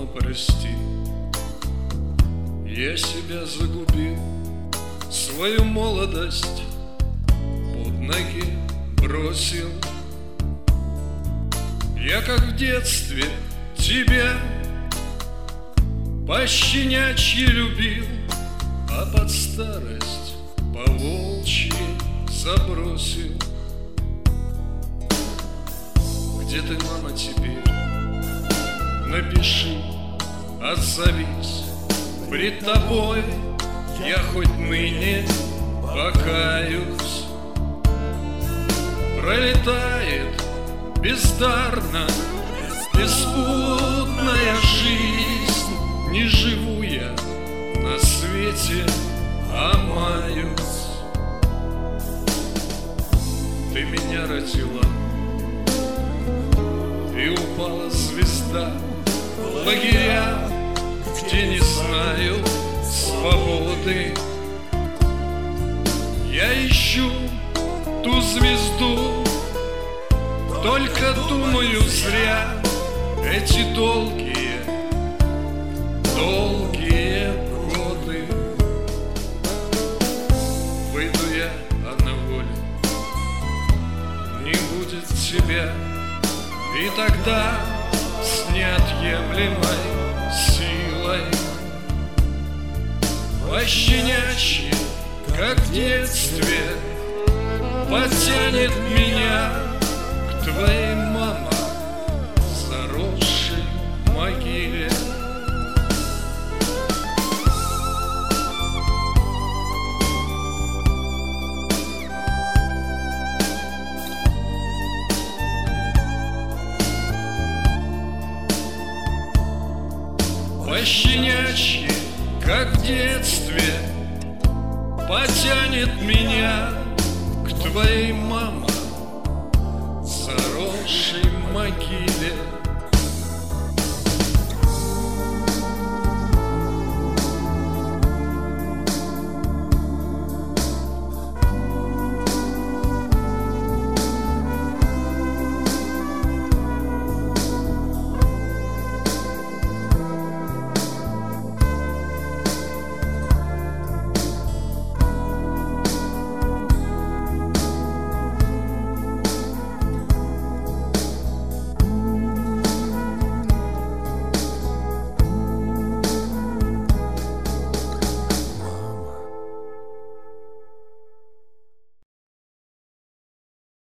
мама, прости, я себя загубил, свою молодость под ноги бросил. Я, как в детстве, тебя пощенячьи любил, а под старость по-волчьи забросил. Где ты, мама, теперь? Напиши, отзовись. Пред тобой я хоть ныне покаюсь. Пролетает бездарно беспутная жизнь. Не живу я на свете, а маюсь. Ты меня родила, и упала звезда в лагеря, где не знаю свободы. Я ищу ту звезду, только думаю зря. Эти долгие, долгие годы. Выйду я, а на волю не будет тебя, и тогда с неотъемлемой силой пощенячьи, как в детстве, потянет меня к твоей, мама, заросшей могиле. Пощенячьи, как в детстве, потянет меня к твоей, мама, заросшей могиле.